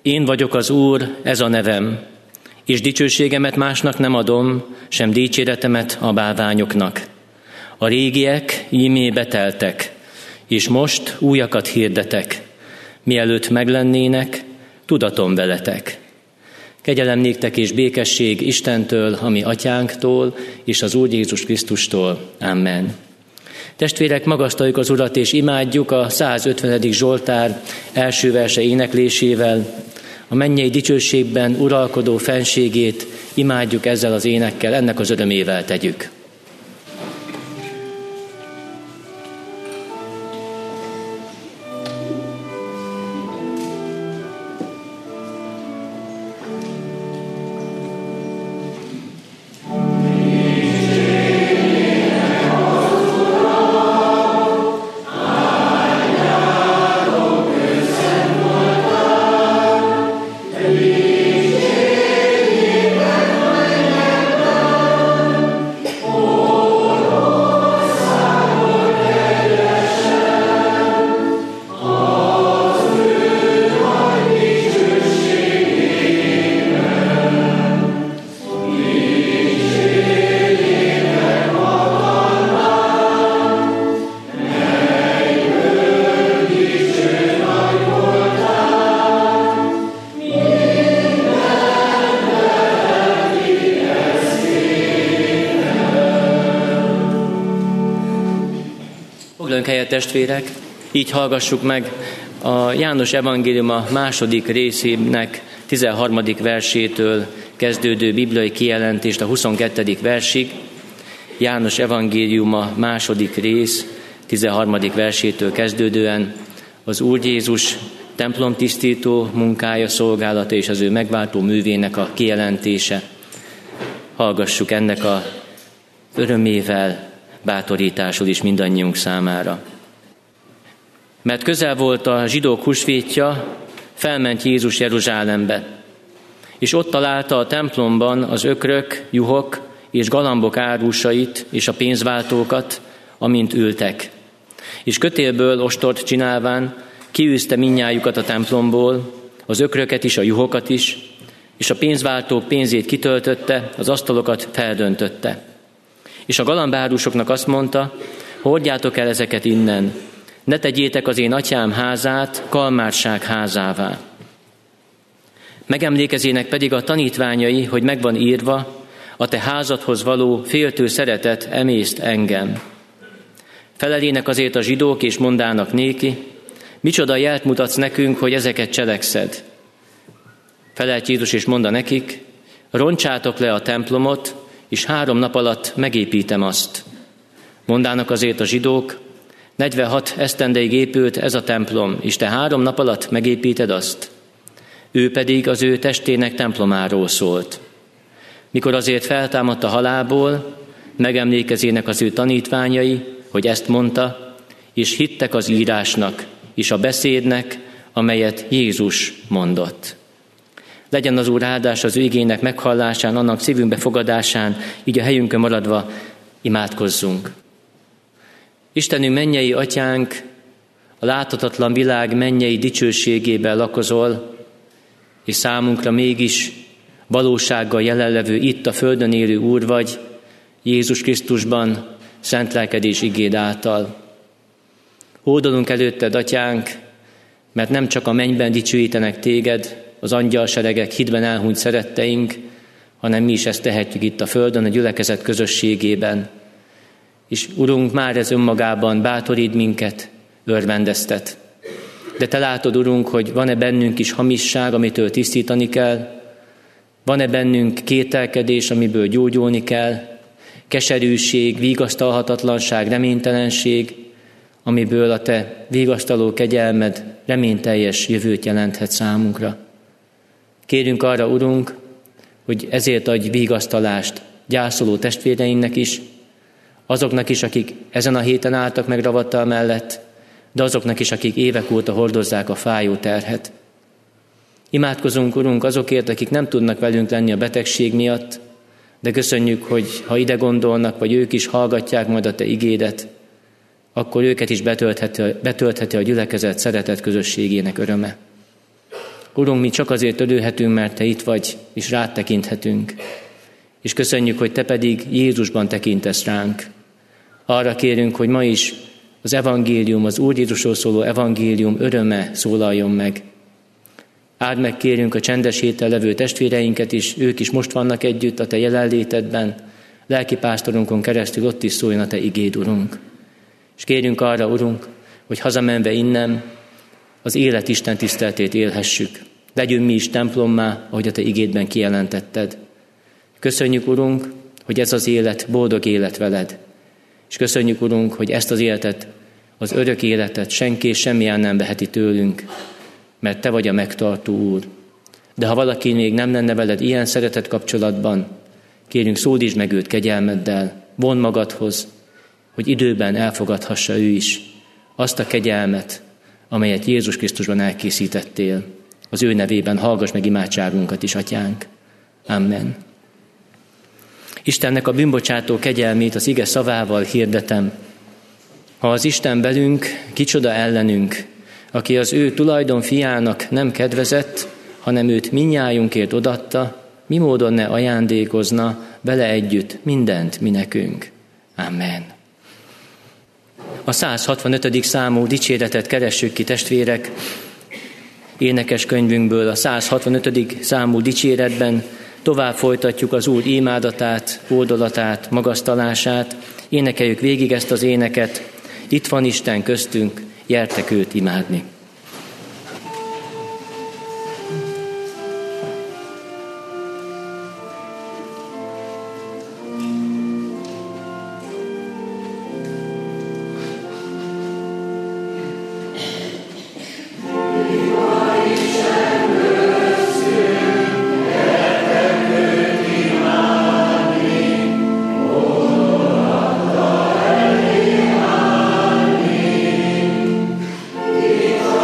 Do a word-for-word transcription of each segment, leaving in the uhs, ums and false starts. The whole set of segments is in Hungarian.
Én vagyok az Úr, ez a nevem, és dicsőségemet másnak nem adom, sem dicséretemet a bálványoknak. A régiek íme beteltek, és most újakat hirdetek. Mielőtt meglennének, tudatom veletek. Kegyelem néktek és békesség Istentől, ami atyánktól, és az Úr Jézus Krisztustól. Amen. Testvérek, magasztaljuk az Urat, és imádjuk a százötvenedik Zsoltár első verse éneklésével. A mennyei dicsőségben uralkodó fenségét imádjuk ezzel az énekkel, ennek az örömével tegyük. Testvérek, így hallgassuk meg a János evangélium a második részének tizenharmadik versétől kezdődő bibliai kijelentést a huszonkettedik versig. János evangélium a második rész tizenharmadik versétől kezdődően az Úr Jézus templomtisztító munkája, szolgálata és az ő megváltó művének a kijelentése. Hallgassuk ennek a örömével, bátorításul is mindannyiunk számára. Mert közel volt a zsidók húsvétja, felment Jézus Jeruzsálembe, és ott találta a templomban az ökrök, juhok és galambok árusait és a pénzváltókat, amint ültek. És kötélből ostort csinálván kiűzte mindnyájukat a templomból, az ökröket is, a juhokat is, és a pénzváltók pénzét kitöltötte, az asztalokat feldöntötte. És a galambárusoknak azt mondta, hordjátok el ezeket innen, ne tegyétek az én atyám házát kalmárság házává. Megemlékezének pedig a tanítványai, hogy megvan írva, a te házadhoz való féltő szeretet emészt engem. Felelének azért a zsidók, és mondának néki, micsoda jelt mutatsz nekünk, hogy ezeket cselekszed. Felelt Jézus, és mondta nekik, roncsátok le a templomot, és három nap alatt megépítem azt. Mondának azért a zsidók, negyvenhat esztendeig épült ez a templom, és te három nap alatt megépíted azt. Ő pedig az ő testének templomáról szólt. Mikor azért feltámadt a halálból, megemlékezének az ő tanítványai, hogy ezt mondta, és hittek az írásnak, és a beszédnek, amelyet Jézus mondott. Legyen az Úr áldás az ő igének meghallásán, annak szívünkbe fogadásán, így a helyünkön maradva imádkozzunk. Istenünk, mennyei atyánk, a láthatatlan világ mennyei dicsőségében lakozol, és számunkra mégis valósággal jelenlevő itt a földön élő Úr vagy, Jézus Krisztusban, szent lelkedés igéd által. Hódolunk előtted, atyánk, mert nem csak a mennyben dicsőítenek téged, az angyalseregek, hitben elhunyt szeretteink, hanem mi is ezt tehetjük itt a földön, a gyülekezet közösségében. És Urunk, már ez önmagában bátorít minket, örvendeztet. De te látod, Urunk, hogy van-e bennünk is hamisság, amitől tisztítani kell, van-e bennünk kételkedés, amiből gyógyulni kell, keserűség, vigasztalhatatlanság, reménytelenség, amiből a te vigasztaló kegyelmed reményteljes jövőt jelenthet számunkra. Kérünk arra, Urunk, hogy ezért adj vigasztalást gyászoló testvéreinknek is, azoknak is, akik ezen a héten álltak meg ravattal mellett, de azoknak is, akik évek óta hordozzák a fájó terhet. Imádkozunk, Urunk, azokért, akik nem tudnak velünk lenni a betegség miatt, de köszönjük, hogy ha ide gondolnak, vagy ők is hallgatják majd a te igédet, akkor őket is betöltheti, betöltheti a gyülekezet szeretet közösségének öröme. Urunk, mi csak azért örülhetünk, mert Te itt vagy, és rád tekinthetünk. És köszönjük, hogy Te pedig Jézusban tekintesz ránk. Arra kérünk, hogy ma is az evangélium, az Úr Jézusról szóló evangélium öröme szólaljon meg. Áld meg, kérünk, a csendes héten levő testvéreinket is, ők is most vannak együtt a Te jelenlétedben, lelkipásztorunkon keresztül ott is szóljon a Te igéd, Urunk. És kérünk arra, Urunk, hogy hazamenve innen az élet Isten tiszteletét élhessük. Legyünk mi is templommá, ahogy a Te igédben kijelentetted. Köszönjük, Urunk, hogy ez az élet boldog élet veled. És köszönjük, Urunk, hogy ezt az életet, az örök életet senki és semmilyen nem veheti tőlünk, mert Te vagy a megtartó Úr. De ha valaki még nem lenne veled ilyen szeretet kapcsolatban, kérünk, szólítsd meg őt kegyelmeddel, von magadhoz, hogy időben elfogadhassa ő is azt a kegyelmet, amelyet Jézus Krisztusban elkészítettél. Az ő nevében hallgass meg imádságunkat is, Atyánk. Amen. Istennek a bűnbocsátó kegyelmét az ige szavával hirdetem. Ha az Isten velünk, kicsoda ellenünk, aki az ő tulajdon fiának nem kedvezett, hanem őt mindnyájunkért odatta, mi módon ne ajándékozna vele együtt mindent mi nekünk. Amen. A száz hatvanötödik számú dicséretet keressük ki, testvérek. Énekes könyvünkből a száz hatvanötödik számú dicséretben tovább folytatjuk az Úr imádatát, hódolatát, magasztalását. Énekeljük végig ezt az éneket. Itt van Isten köztünk, gyertek őt imádni. Viva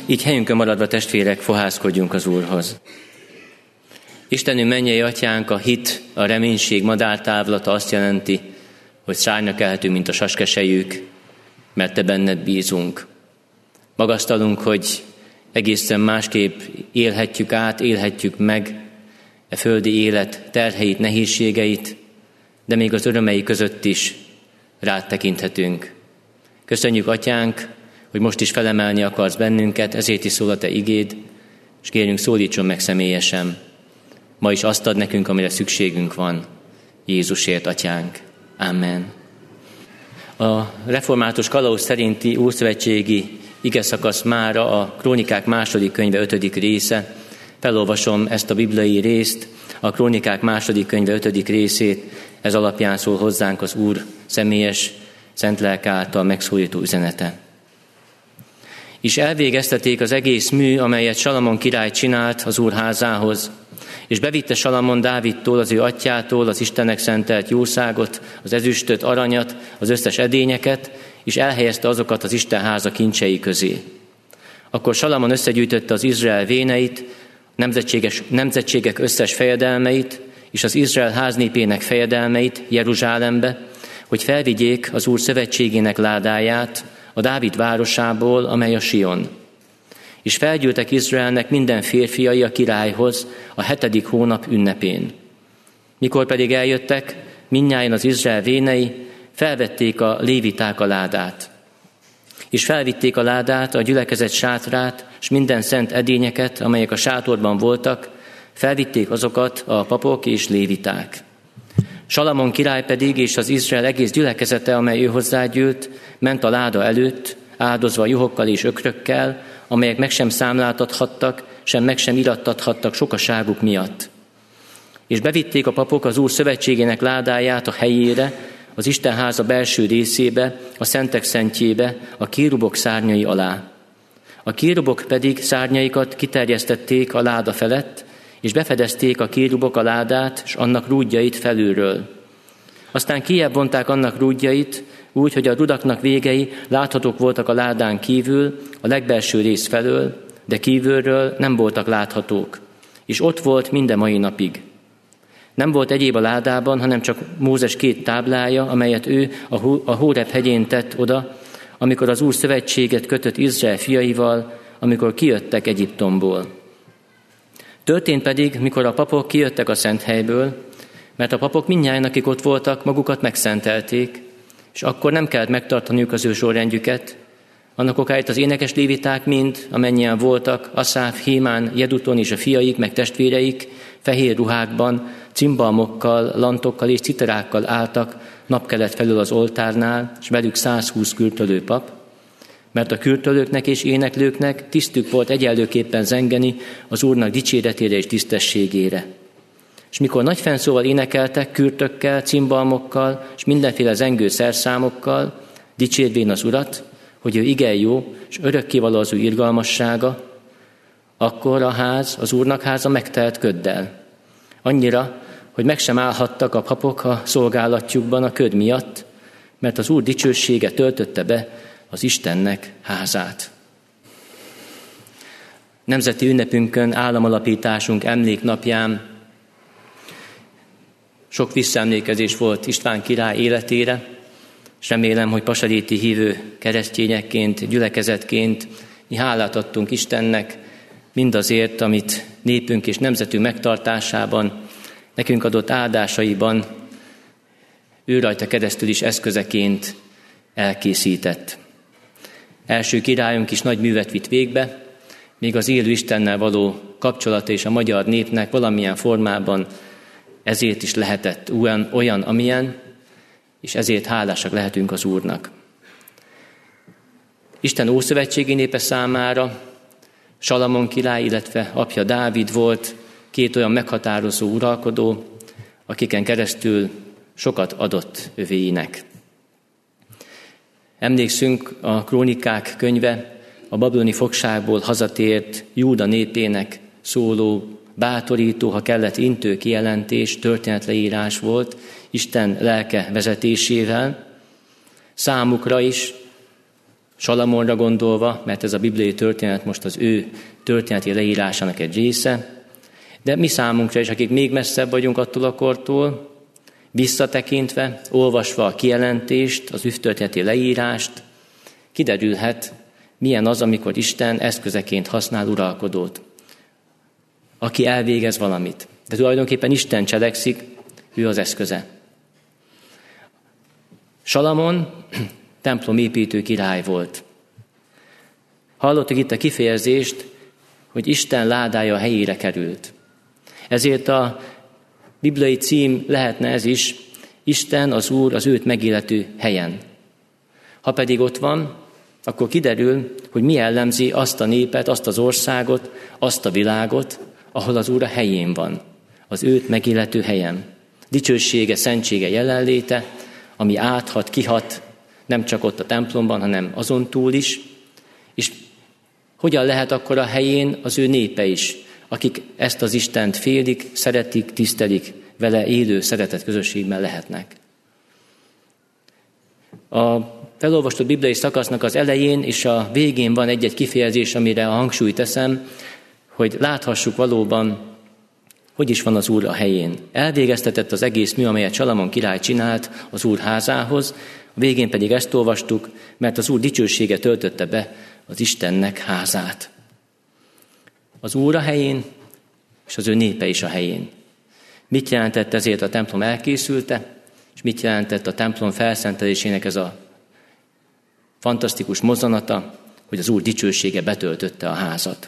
Így helyünkön maradva, testvérek, fohászkodjunk az Úrhoz. Istenünk, mennyei atyánk, a hit, a reménység madártávlata azt jelenti, hogy szárnyra kelhetünk, mint a saskesejük, mert te benned bízunk. Magasztalunk, hogy egészen másképp élhetjük át, élhetjük meg e földi élet terheit, nehézségeit, de még az örömei között is rád tekinthetünk. Köszönjük, atyánk, hogy most is felemelni akarsz bennünket, ezért is szól a te igéd, és kérjünk, szólítson meg személyesen. Ma is azt ad nekünk, amire szükségünk van. Jézusért, atyánk. Amen. A református kalauz szerinti ószövetségi igeszakasz mára a Krónikák második könyve ötödik része. Felolvasom ezt a bibliai részt, a Krónikák második könyve ötödik részét, ez alapján szól hozzánk az Úr személyes, szent lelke által megszólító üzenete. És elvégeztették az egész mű, amelyet Salamon király csinált az Úr házához, és bevitte Salamon Dávidtól, az ő atyjától az Istennek szentelt jószágot, az ezüstöt, aranyat, az összes edényeket, és elhelyezte azokat az Isten háza kincsei közé. Akkor Salamon összegyűjtötte az Izrael véneit, nemzetséges, nemzetségek összes fejedelmeit, és az Izrael háznépének fejedelmeit Jeruzsálembe, hogy felvigyék az Úr szövetségének ládáját a Dávid városából, amely a Sion. És felgyűltek Izraelnek minden férfiai a királyhoz a hetedik hónap ünnepén. Mikor pedig eljöttek, mindnyájan az Izrael vénei, felvették a léviták a ládát. És felvitték a ládát, a gyülekezet sátrát, és minden szent edényeket, amelyek a sátorban voltak, felvitték azokat a papok és léviták. Salamon király pedig és az Izrael egész gyülekezete, amely ő hozzágyűlt, ment a láda előtt, áldozva juhokkal és ökrökkel, amelyek meg sem számláltathattak, sem meg sem irattathattak sokaságuk miatt. És bevitték a papok az Úr szövetségének ládáját a helyére, az Istenháza belső részébe, a szentek szentjébe, a kérubok szárnyai alá. A kérubok pedig szárnyaikat kiterjesztették a láda felett, és befedezték a kérubok a ládát, és annak rúdjait felülről. Aztán kijebb vonták annak rúdjait, úgy, hogy a rudaknak végei láthatók voltak a ládán kívül, a legbelső rész felől, de kívülről nem voltak láthatók, és ott volt minden mai napig. Nem volt egyéb a ládában, hanem csak Mózes két táblája, amelyet ő a Hóreb hegyén tett oda, amikor az Úr szövetséget kötött Izrael fiaival, amikor kijöttek Egyiptomból. Történt pedig, mikor a papok kijöttek a szent helyből, mert a papok mindnyájan, akik ott voltak, magukat megszentelték, és akkor nem kellett megtartaniuk az ő sorrendjüket. Annak okáért az énekes léviták mind, amennyien voltak, Aszáf, Hémán, Jeduton és a fiaik, meg testvéreik, fehér ruhákban, cimbalmokkal, lantokkal és citerákkal álltak napkelet felül az oltárnál, és velük százhúsz kürtölő pap, mert a kürtölőknek és éneklőknek tisztük volt egyenlőképpen zengeni az Úrnak dicséretére és tisztességére. És mikor nagy fennszóval énekeltek, kürtökkel, cimbalmokkal és mindenféle zengő szerszámokkal, dicsérvén az Urat, hogy ő igen jó, és örökkévaló az ő irgalmassága, akkor a ház, az Úrnak háza megtelt köddel. Annyira, hogy meg sem állhattak a papok a szolgálatjukban a köd miatt, mert az Úr dicsősége töltötte be az Istennek házát. Nemzeti ünnepünkön, államalapításunk emléknapján sok visszaemlékezés volt István király életére, és remélem, hogy pasaréti hívő keresztényekként, gyülekezetként mi hálát adtunk Istennek mindazért, amit népünk és nemzetünk megtartásában, nekünk adott áldásaiban ő rajta keresztül is eszközeként elkészített. Első királyunk is nagy művet vitt végbe, még az élő Istennel való kapcsolata és a magyar népnek valamilyen formában ezért is lehetett olyan, olyan amilyen, és ezért hálásak lehetünk az Úrnak. Isten ószövetségi népe számára Salamon király, illetve apja Dávid volt két olyan meghatározó uralkodó, akiken keresztül sokat adott övéinek. Emlékszünk, a Krónikák könyve a babiloni fogságból hazatért Júda népének szóló, bátorító, ha kellett intő kijelentés, történetleírás volt Isten lelke vezetésével. Számukra is Salamonra gondolva, mert ez a bibliai történet most az ő történeti leírásának egy része, de mi számunkra is, akik még messzebb vagyunk attól a kortól, visszatekintve, olvasva a kijelentést, az ügytörténeti leírást, kiderülhet, milyen az, amikor Isten eszközeként használ uralkodót, aki elvégez valamit. De tulajdonképpen Isten cselekszik, ő az eszköze. Salamon templomépítő király volt. Hallottuk itt a kifejezést, hogy Isten ládája helyére került. Ezért a bibliai cím lehetne ez is, Isten, az Úr, az őt megillető helyen. Ha pedig ott van, akkor kiderül, hogy mi jellemzi azt a népet, azt az országot, azt a világot, ahol az Úr a helyén van, az őt megillető helyen. Dicsősége, szentsége, jelenléte, ami áthat, kihat, nem csak ott a templomban, hanem azon túl is, és hogyan lehet akkor a helyén az ő népe is, akik ezt az Istent félik, szeretik, tisztelik, vele élő szeretet közösségben lehetnek. A felolvastott bibliai szakasznak az elején és a végén van egy-egy kifejezés, amire a hangsúlyt teszem, hogy láthassuk valóban, hogy is van az Úr a helyén. Elvégeztetett az egész mű, amelyet Salamon király csinált az Úr házához, a végén pedig ezt olvastuk, mert az Úr dicsősége töltötte be az Istennek házát. Az Úr a helyén, és az ő népe is a helyén. Mit jelentett ezért a templom elkészülte, és mit jelentett a templom felszentelésének ez a fantasztikus mozzanata, hogy az Úr dicsősége betöltötte a házat.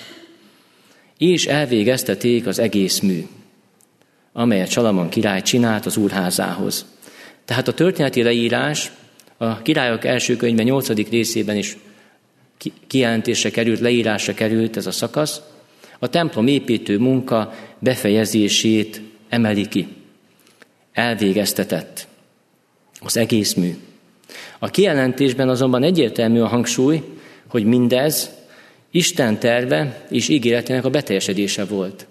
És elvégeztették az egész mű, amelyet Salamon király csinált az Úr házához. Tehát a történeti leírás a Királyok első könyve nyolcadik részében is kijelentésre került, leírásra került ez a szakasz, a templom építő munka befejezését emeli ki. Elvégeztetett az egész mű. A kijelentésben azonban egyértelmű a hangsúly, hogy mindez Isten terve és ígéretének a beteljesedése volt.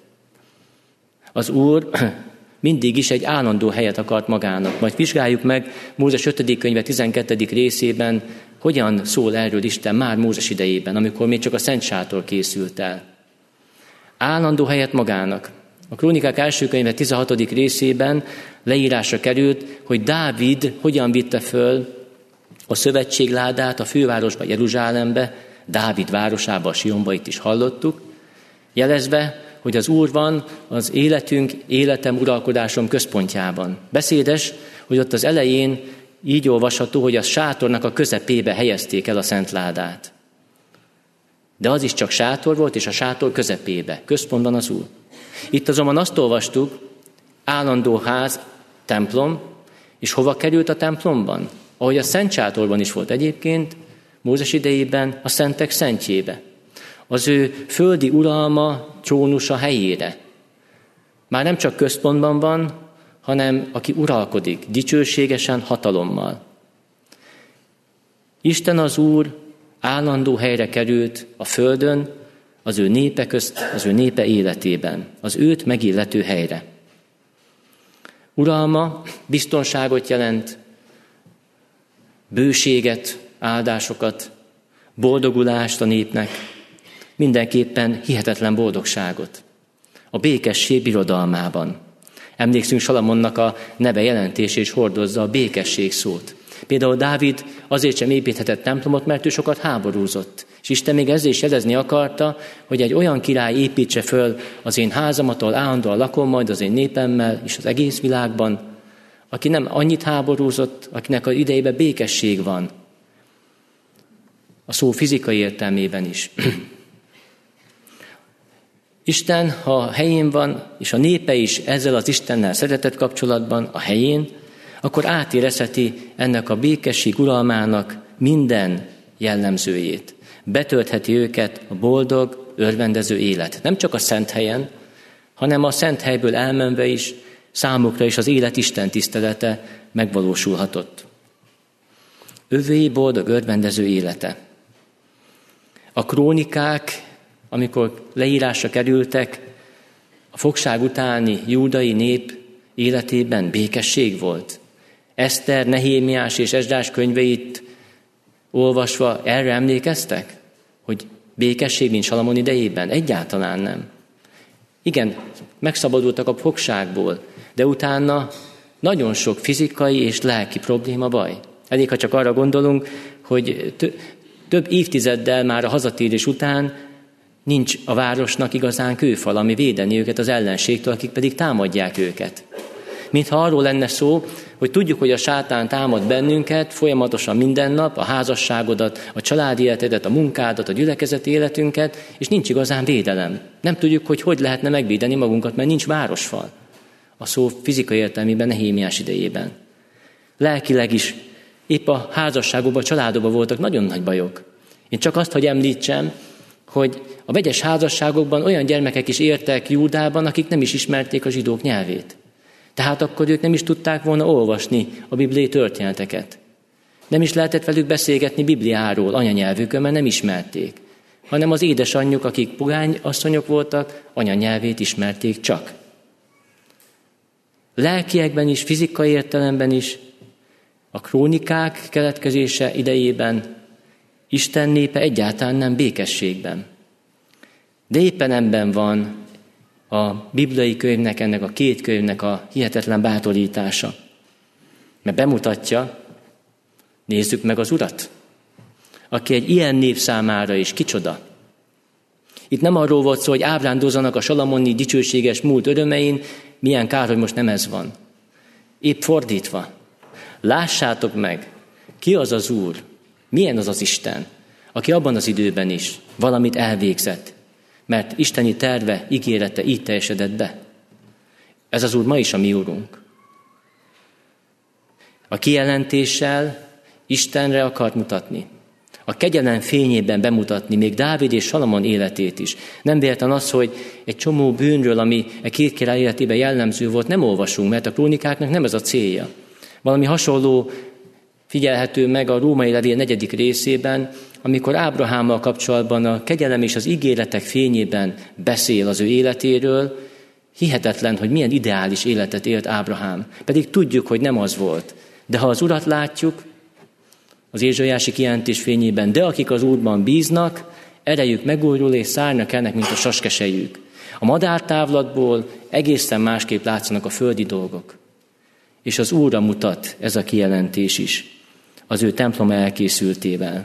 Az Úr mindig is egy állandó helyet akart magának. Majd vizsgáljuk meg Mózes ötödik könyve tizenkettedik részében, hogyan szól erről Isten már Mózes idejében, amikor még csak a Szent Sátor készült el. Állandó helyet magának. A Krónikák első könyve tizenhatodik részében leírásra került, hogy Dávid hogyan vitte föl a szövetségládát a fővárosba, Jeruzsálembe, Dávid városába, a Sionba, itt is hallottuk, jelezve, hogy az Úr van az életünk, életem, uralkodásom központjában. Beszédes, hogy ott az elején így olvasható, hogy a sátornak a közepébe helyezték el a szent ládát. De az is csak sátor volt, és a sátor közepébe, központban az Úr. Itt azonban azt olvastuk, állandó ház, templom, és hova került a templomban? Ahogy a szent sátorban is volt egyébként, Mózes idejében a szentek szentjébe. Az ő földi uralma, trónusa helyére. Már nem csak központban van, hanem aki uralkodik, dicsőségesen, hatalommal. Isten az Úr állandó helyre került a földön, az ő népe közt, az ő népe életében, az őt megillető helyre. Uralma biztonságot jelent, bőséget, áldásokat, boldogulást a népnek, mindenképpen hihetetlen boldogságot. A békesség birodalmában. Emlékszünk, Salamonnak a neve jelentése is hordozza a békesség szót. Például Dávid azért sem építhetett templomot, mert ő sokat háborúzott. És Isten még ezzel is jelezni akarta, hogy egy olyan király építse föl az én házamat, ahol állandóan lakom majd az én népemmel és az egész világban, aki nem annyit háborúzott, akinek az idejében békesség van. A szó fizikai értelmében is. Isten, ha a helyén van, és a népe is ezzel az Istennel szeretett kapcsolatban a helyén, akkor átérezheti ennek a békesség uralmának minden jellemzőjét. Betöltheti őket a boldog, örvendező élet. Nem csak a szent helyen, hanem a szent helyből elmenve is számukra is az élet Isten tisztelete megvalósulhatott. Övéi boldog, örvendező élete. A krónikák, amikor leírásra kerültek, a fogság utáni júdai nép életében békesség volt. Eszter, Nehémiás és Esdrás könyveit olvasva erre emlékeztek? Hogy békesség nincs Salamon idejében? Egyáltalán nem. Igen, megszabadultak a fogságból, de utána nagyon sok fizikai és lelki probléma, baj. Elég, ha csak arra gondolunk, hogy több évtizeddel már a hazatérés után nincs a városnak igazán kőfal, ami védeni őket az ellenségtől, akik pedig támadják őket. Mintha arról lenne szó, hogy tudjuk, hogy a sátán támad bennünket folyamatosan minden nap, a házasságodat, a családi életedet, a munkádat, a gyülekezeti életünket, és nincs igazán védelem. Nem tudjuk, hogy hogy lehetne megvédeni magunkat, mert nincs városfal. A szó fizikai értelmében Nehémiás idejében. Lelkileg is épp a házasságokban, a családokban voltak nagyon nagy bajok. Én csak azt, hogy említsem, hogy a vegyes házasságokban olyan gyermekek is éltek Júdában, akik nem is ismerték a zsidók nyelvét. Tehát akkor ők nem is tudták volna olvasni a bibliai történeteket. Nem is lehetett velük beszélgetni Bibliáról anyanyelvükön, mert nem ismerték. Hanem az édesanyjuk, akik pogány asszonyok voltak, anyanyelvét ismerték csak. Lelkiekben is, fizikai értelemben is, a krónikák keletkezése idejében Isten népe egyáltalán nem békességben. De éppen ebben van a bibliai könyvnek, ennek a két könyvnek a hihetetlen bátorítása. Mert bemutatja, nézzük meg az Urat, aki egy ilyen nép számára is kicsoda. Itt nem arról volt szó, hogy ábrándozzanak a salamoni dicsőséges múlt örömein, milyen kár, hogy most nem ez van. Épp fordítva. Lássátok meg, ki az az Úr, milyen az az Isten, aki abban az időben is valamit elvégzett, mert isteni terve, ígérete így teljesedett be. Ez az Úr ma is a mi Úrunk. A kijelentéssel Istenre akart mutatni. A kegyelem fényében bemutatni még Dávid és Salamon életét is. Nem véletlen az, hogy egy csomó bűnről, ami a két király életében jellemző volt, nem olvasunk, mert a krónikáknak nem ez a célja. Valami hasonló figyelhető meg a római levél negyedik részében, amikor Ábrahámmal kapcsolatban a kegyelem és az ígéretek fényében beszél az ő életéről. Hihetetlen, hogy milyen ideális életet élt Ábrahám. Pedig tudjuk, hogy nem az volt. De ha az Urat látjuk, az Ézsaiási kijelentés fényében, de akik az Úrban bíznak, erejük megújul és szárnyra kelnek, mint a saskesejük. A madártávlatból egészen másképp látszanak a földi dolgok. És az Úrra mutat ez a kijelentés is, az ő temploma elkészültével.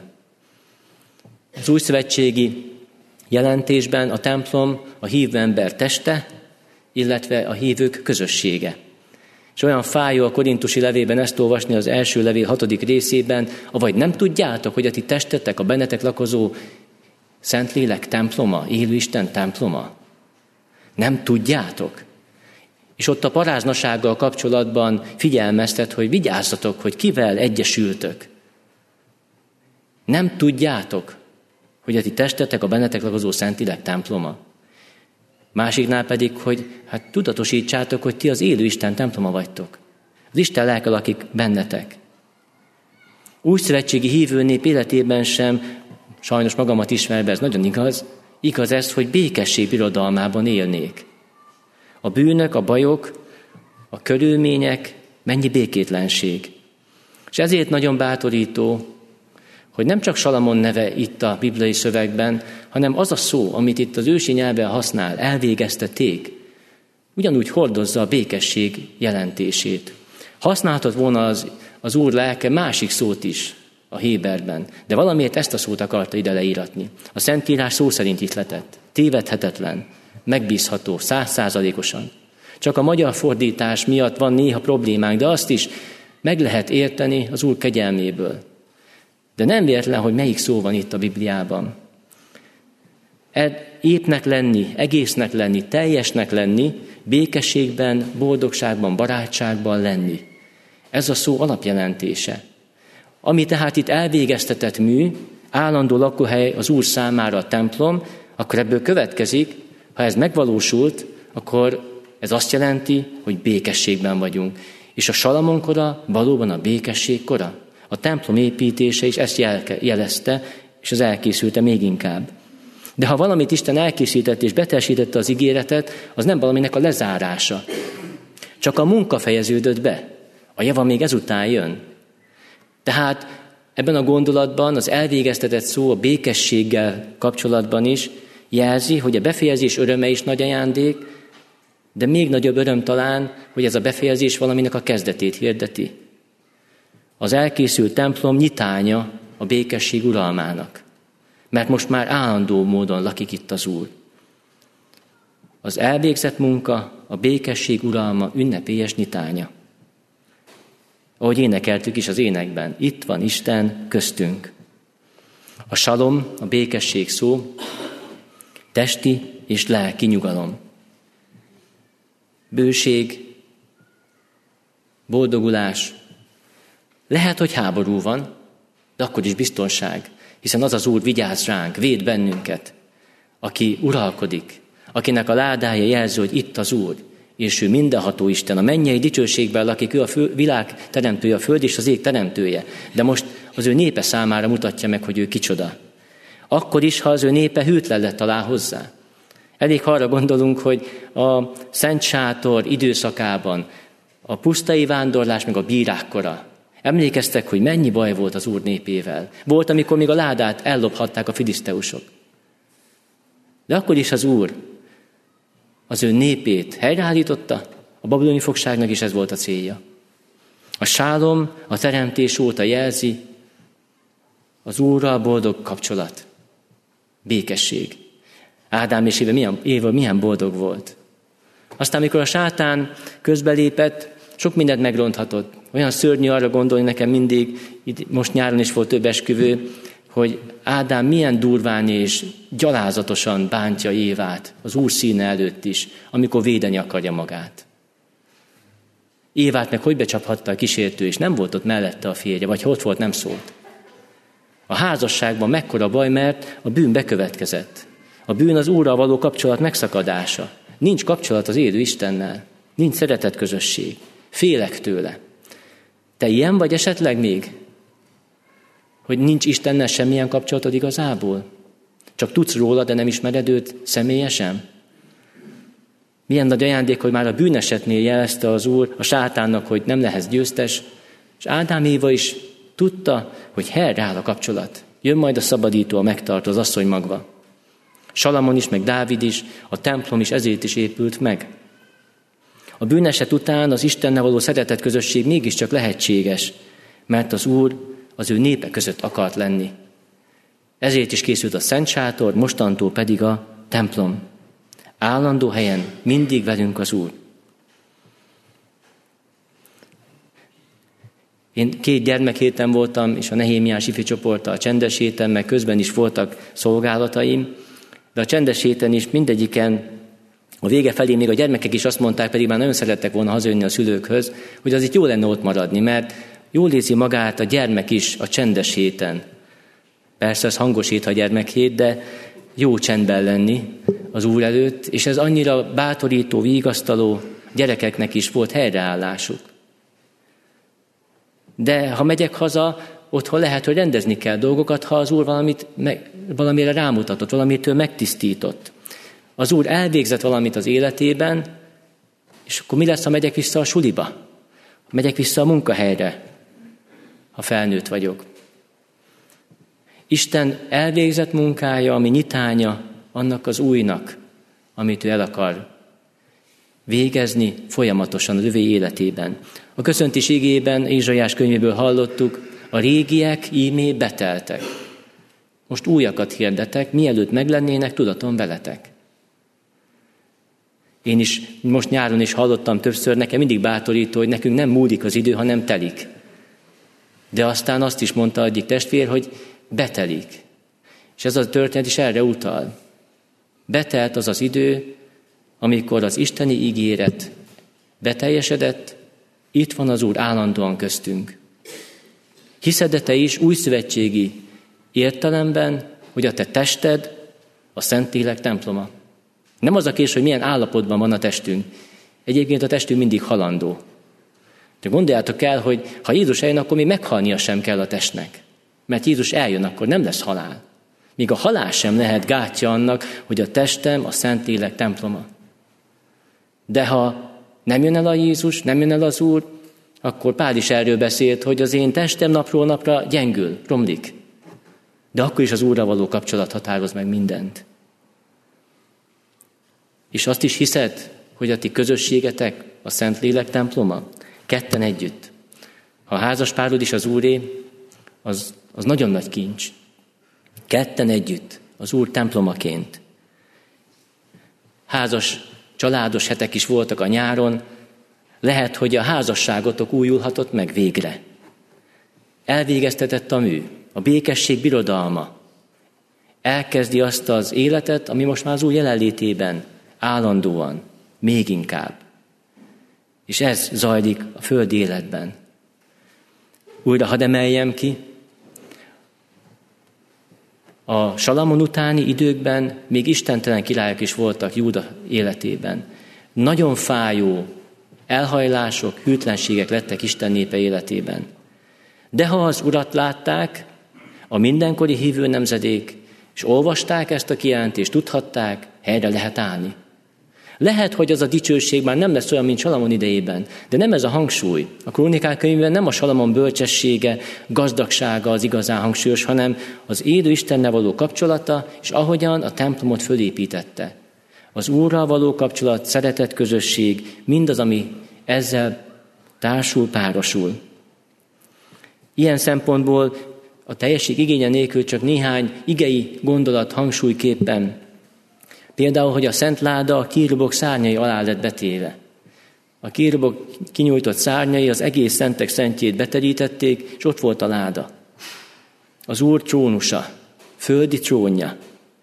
Az újszövetségi jelentésben a templom a hívő ember teste, illetve a hívők közössége. És olyan fájó a korintusi levélben ezt olvasni az első levél hatodik részében, avagy nem tudjátok, hogy a ti testetek, a bennetek lakozó Szentlélek temploma, élő Isten temploma? Nem tudjátok? És ott a paráznasággal kapcsolatban figyelmeztet, hogy vigyázzatok, hogy kivel egyesültök. Nem tudjátok, hogy a ti testetek, a bennetek lakozó Szentlélek temploma? Másiknál pedig, hogy hát tudatosítsátok, hogy ti az élő Isten temploma vagytok. Az Isten lelke lakik bennetek. Újszövetségi hívő nép életében sem, sajnos magamat ismerve, ez nagyon igaz, igaz ez, hogy békesség birodalmában élnék. A bűnök, a bajok, a körülmények, mennyi békétlenség. És ezért nagyon bátorító, hogy nem csak Salamon neve itt a bibliai szövegben, hanem az a szó, amit itt az ősi nyelven használ, elvégeztették, ugyanúgy hordozza a békesség jelentését. Használhatott volna az, az Úr lelke másik szót is a héberben, de valamiért ezt a szót akarta ide leíratni. A Szentírás szó szerint ihletett, tévedhetetlen, megbízható, százszázalékosan. Csak a magyar fordítás miatt van néha problémánk, de azt is meg lehet érteni az Úr kegyelméből. De nem véletlen, hogy melyik szó van itt a Bibliában. Épnek lenni, egésznek lenni, teljesnek lenni, békességben, boldogságban, barátságban lenni. Ez a szó alapjelentése. Ami tehát itt elvégeztetett mű, állandó lakóhely az Úr számára a templom, akkor ebből következik, ha ez megvalósult, akkor ez azt jelenti, hogy békességben vagyunk. És a Salamon kora valóban a békesség kora. A templom építése is ezt jelezte, és az elkészülte még inkább. De ha valamit Isten elkészített és beteljesítette az ígéretet, az nem valaminek a lezárása. Csak a munka fejeződött be. A java még ezután jön. Tehát ebben a gondolatban az elvégeztetett szó a békességgel kapcsolatban is jelzi, hogy a befejezés öröme is nagy ajándék, de még nagyobb öröm talán, hogy ez a befejezés valaminek a kezdetét hirdeti. Az elkészült templom nyitánya a békesség uralmának, mert most már állandó módon lakik itt az Úr. Az elvégzett munka, a békesség uralma ünnepélyes nyitánya. Ahogy énekeltük is az énekben, itt van Isten köztünk. A salom, a békesség szó, testi és lelki nyugalom. Bőség, boldogulás. Lehet, hogy háború van, de akkor is biztonság, hiszen az az Úr vigyáz ránk, véd bennünket, aki uralkodik, akinek a ládája jelzi, hogy itt az Úr, és ő mindenható Isten, a mennyei dicsőségben lakik, ő a fő, világ teremtője, a föld és az ég teremtője, de most az ő népe számára mutatja meg, hogy ő kicsoda. Akkor is, ha az ő népe hűtlen lett alá hozzá. Elég arra gondolunk, hogy a Szent Sátor időszakában a pusztai vándorlás meg a bírák kora. Emlékeztek, hogy mennyi baj volt az Úr népével. Volt, amikor még a ládát ellophatták a filiszteusok. De akkor is az Úr az ő népét helyreállította, a babiloni fogságnak is ez volt a célja. A sálom a teremtés óta jelzi az Úrral boldog kapcsolat, békesség. Ádám és Éva milyen, Éva milyen boldog volt. Aztán, amikor a sátán közbelépett, sok mindent megronthatott. Olyan szörnyű arra gondolni nekem mindig, itt most nyáron is volt több esküvő, hogy Ádám milyen durván és gyalázatosan bántja Évát az Úr színe előtt is, amikor védeni akarja magát. Évát meg hogy becsaphatta a kísértő, és nem volt ott mellette a férje, vagy ha ott volt, nem szólt. A házasságban mekkora baj, mert a bűn bekövetkezett. A bűn az Úrral való kapcsolat megszakadása. Nincs kapcsolat az élő Istennel. Nincs szeretet közösség. Félek tőle. Te ilyen vagy esetleg még? Hogy nincs Istennel semmilyen kapcsolatod igazából? Csak tudsz róla, de nem ismered őt személyesen? Milyen nagy ajándék, hogy már a bűnesetnél jelezte az Úr a sátánnak, hogy nem lehetsz győztes, és Ádám Éva is tudta, hogy helyreáll a kapcsolat. Jön majd a szabadító, a megtartó, az asszony magva. Salamon is, meg Dávid is, a templom is ezért is épült meg. A bűneset után az Istennel való szeretet közösség mégiscsak lehetséges, mert az Úr az ő népe között akart lenni. Ezért is készült a Szent Sátor, mostantól pedig a templom. Állandó helyen mindig velünk az Úr. Én két gyermekhéten voltam, és a Nehémiás ifi csoporttal a csendes héten, meg közben is voltak szolgálataim, de a csendes héten is mindegyiken a vége felé még a gyermekek is azt mondták, pedig már nagyon szerettek volna hazajönni a szülőkhöz, hogy az itt jó lenne ott maradni, mert jól érzi magát a gyermek is a csendes héten. Persze ez hangos hét, ha gyermekhét, de jó csendben lenni az Úr előtt, és ez annyira bátorító, vigasztaló, gyerekeknek is volt helyreállásuk. De ha megyek haza, otthon lehet, hogy rendezni kell dolgokat, ha az Úr valamit, valamire rámutatott, valamitől megtisztított. Az Úr elvégzett valamit az életében, és akkor mi lesz, ha megyek vissza a suliba? Megyek vissza a munkahelyre, ha felnőtt vagyok. Isten elvégzett munkája, ami nyitánya annak az újnak, amit ő el akar végezni folyamatosan az övé életében. A köszöntés igében, Ézsaiás könyvéből hallottuk, a régiek ímé beteltek. Most újakat hirdetek, mielőtt meglennének, tudatom veletek. Én is most nyáron is hallottam többször, nekem mindig bátorító, hogy nekünk nem múlik az idő, hanem telik. De aztán azt is mondta egyik testvér, hogy betelik. És ez a történet is erre utal. Betelt az az idő, amikor az isteni ígéret beteljesedett, itt van az Úr állandóan köztünk. Hiszed te is újszövetségi értelemben, hogy a te tested a Szentlélek temploma? Nem az a kérdés, hogy milyen állapotban van a testünk. Egyébként a testünk mindig halandó. De gondoljátok el, hogy ha Jézus eljön, akkor még meghalnia sem kell a testnek. Mert Jézus eljön, akkor nem lesz halál. Míg a halál sem lehet gátja annak, hogy a testem a Szentlélek temploma. De ha nem jön el a Jézus, nem jön el az Úr, akkor Pál is erről beszélt, hogy az én testem napról napra gyengül, romlik. De akkor is az Úrral való kapcsolat határoz meg mindent. És azt is hiszed, hogy a ti közösségetek a Szentlélek temploma? Ketten együtt. Ha a házas párod is az Úré, az, az nagyon nagy kincs. Ketten együtt, az Úr templomaként. Házas, családos hetek is voltak a nyáron. Lehet, hogy a házasságotok újulhatott meg végre. Elvégeztetett a mű, a békesség birodalma. Elkezdi azt az életet, ami most már az Úr jelenlétében, állandóan, még inkább. És ez zajlik a földi életben. Újra hadd emeljem ki, a Salamon utáni időkben még istentelen királyok is voltak Júda életében. Nagyon fájó elhajlások, hűtlenségek lettek Isten népe életében. De ha az Urat látták, a mindenkori hívő nemzedék, és olvasták ezt a kijelentést, tudhatták, helyre lehet állni. Lehet, hogy az a dicsőség már nem lesz olyan, mint Salamon idejében, de nem ez a hangsúly. A Krónikák könyvben nem a Salamon bölcsessége, gazdagsága az igazán hangsúlyos, hanem az élő Istennel való kapcsolata, és ahogyan a templomot fölépítette. Az Úrral való kapcsolat, szeretet, közösség, mindaz, ami ezzel társul, párosul. Ilyen szempontból a teljesség igénye nélkül csak néhány igei gondolat hangsúlyképpen. Például, hogy a szent láda a kérubok szárnyai alá lett betéve. A kérubok kinyújtott szárnyai az egész szentek szentjét beterítették, és ott volt a láda. Az Úr trónusa, földi trónja.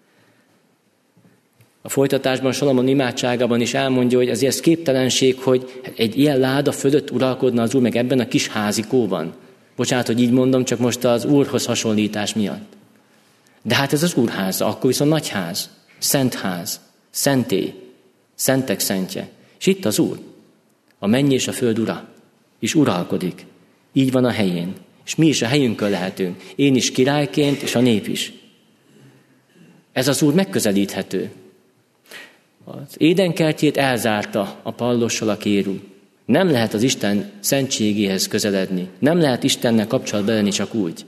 A folytatásban Salamon imádságában is elmondja, hogy azért ez képtelenség, hogy egy ilyen láda fölött uralkodna az Úr, meg ebben a kis házikóban. Bocsánat, hogy így mondom, csak most az Úrhoz hasonlítás miatt. De hát ez az Úr háza, akkor viszont nagy ház, szent ház, szentély, szentek szentje. És itt az Úr, a menny és a föld ura, és uralkodik. Így van a helyén. És mi is a helyünkön lehetünk. Én is királyként, és a nép is. Ez az Úr megközelíthető. Az édenkertjét elzárta a pallossal a kérub. Nem lehet az Isten szentségéhez közeledni. Nem lehet Istennel kapcsolatba lenni csak úgy.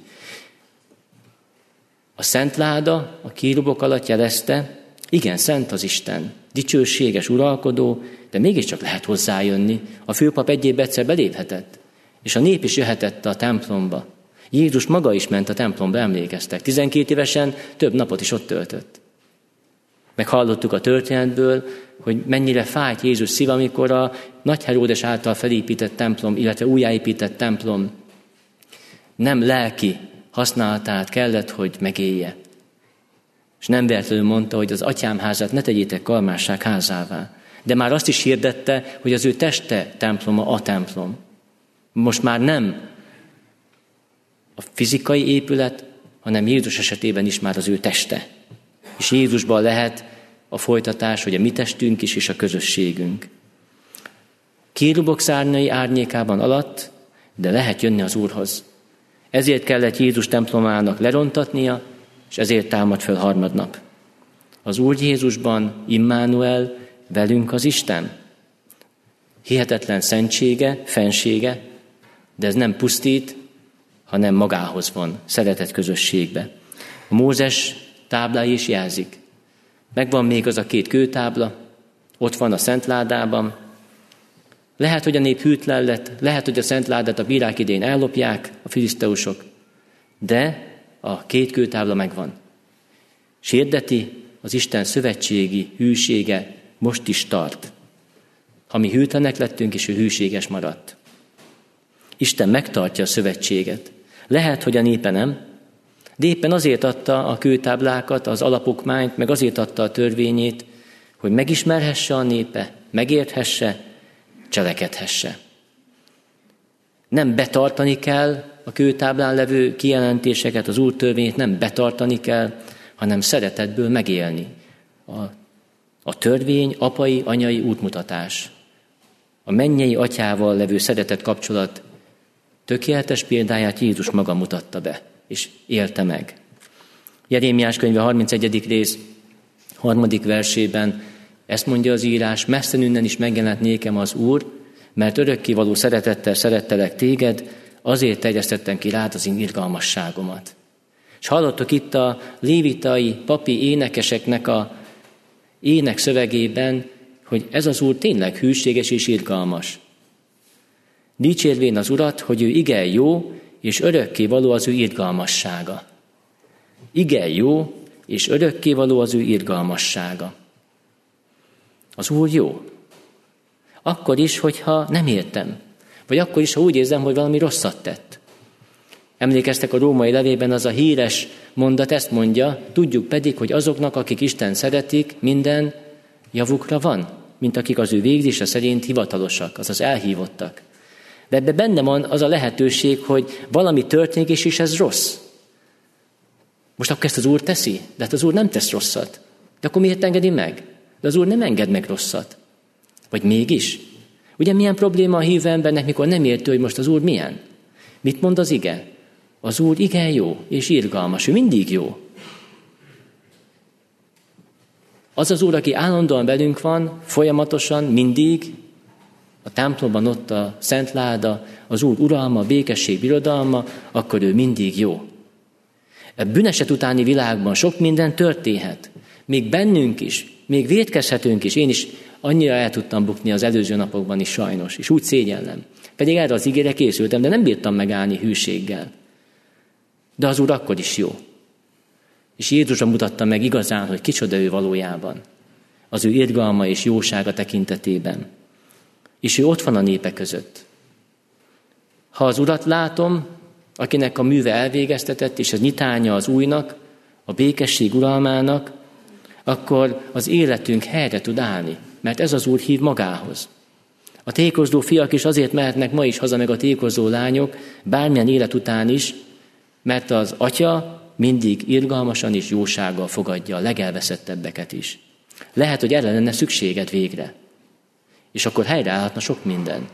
A szent láda a kérubok alatt jelezte, igen, szent az Isten, dicsőséges, uralkodó, de mégiscsak lehet hozzájönni. A főpap egy évben egyszer beléphetett, és a nép is jöhetett a templomba. Jézus maga is ment a templomba, emlékeztek. tizenkét évesen több napot is ott töltött. Meghallottuk a történetből, hogy mennyire fájt Jézus szív, amikor a Nagy Heródes által felépített templom, illetve újjáépített templom nem lelki használatát kellett, hogy megélje. És nem véletlenül mondta, hogy az atyám házát ne tegyétek kalmásság házává. De már azt is hirdette, hogy az ő teste temploma a templom. Most már nem a fizikai épület, hanem Jézus esetében is már az ő teste. És Jézusban lehet a folytatás, hogy a mi testünk is, és a közösségünk. Kérubok szárnyai árnyékában alatt, de lehet jönni az Úrhoz. Ezért kellett Jézus templomának lerontatnia, és ezért támad föl harmadnap. Az Úr Jézusban Immanuel, velünk az Isten. Hihetetlen szentsége, fensége, de ez nem pusztít, hanem magához von, szeretet közösségbe. A Mózes táblái is jelzik. Megvan még az a két kőtábla, ott van a Szentládában. Lehet, hogy a nép hűtlen lett, lehet, hogy a Szentládát a bírák idején ellopják a filiszteusok, de a két kőtábla megvan. És hirdeti, az Isten szövetségi hűsége most is tart. Ha mi hűtlenek lettünk, és ő hűséges maradt. Isten megtartja a szövetséget. Lehet, hogy a népe nem, de éppen azért adta a kőtáblákat, az alapokmányt, meg azért adta a törvényét, hogy megismerhesse a népe, megérthesse, cselekedhesse. Nem betartani kell a kőtáblán levő kijelentéseket, az Úr törvényét nem betartani kell, hanem szeretetből megélni. A, a törvény apai, anyai útmutatás. A mennyei atyával levő szeretet kapcsolat tökéletes példáját Jézus maga mutatta be, és élte meg. Jeremiás könyve harmincegyedik rész, harmadik versében ezt mondja az írás, messzen innen is megjelent nékem az Úr, mert örökkévaló szeretettel szerettelek téged, azért terjesztettem ki rád az én irgalmasságomat. És hallottok itt a lévitai papi énekeseknek a ének szövegében, hogy ez az Úr tényleg hűséges és irgalmas. Dicsérvén az Urat, hogy ő igen jó, és örökkévaló az ő irgalmassága. Igen jó, és örökkévaló az ő irgalmassága. Az Úr jó. Akkor is, hogyha nem értem. Vagy akkor is, ha úgy érzem, hogy valami rosszat tett. Emlékeztek, a római levélben az a híres mondat ezt mondja, tudjuk pedig, hogy azoknak, akik Isten szeretik, minden javukra van, mint akik az ő végzése szerint hivatalosak, azaz elhívottak. De ebben benne van az a lehetőség, hogy valami történik, és is ez rossz. Most akkor ezt az Úr teszi? De hát az Úr nem tesz rosszat. De akkor miért engedi meg? De az Úr nem enged meg rosszat. Vagy mégis? Ugye milyen probléma a hívő embernek, mikor nem értő, hogy most az Úr milyen? Mit mond az ige? Az Úr igen jó, és irgalmas, ő mindig jó. Az az Úr, aki állandóan velünk van, folyamatosan, mindig, a templomban ott a szent láda, az Úr uralma, a békesség birodalma, akkor ő mindig jó. A bűneset utáni világban sok minden történhet. Még bennünk is, még vétkezhetünk is. Én is annyira el tudtam bukni az előző napokban is sajnos, és úgy szégyellem. Pedig erre az ígére készültem, de nem bírtam megállni hűséggel. De az Úr akkor is jó. És Jézusra mutatta meg igazán, hogy kicsoda ő valójában. Az ő irgalma és jósága tekintetében. És ő ott van a népe között. Ha az Urat látom, akinek a műve elvégeztetett, és az nyitánya az újnak, a békesség uralmának, akkor az életünk helyre tud állni, mert ez az Úr hív magához. A tékozló fiak is azért mehetnek ma is haza, meg a tékozló lányok, bármilyen élet után is, mert az Atya mindig irgalmasan és jósággal fogadja a legelveszettebbeket is. Lehet, hogy erre lenne szükséged végre. És akkor helyreállhatna sok minden.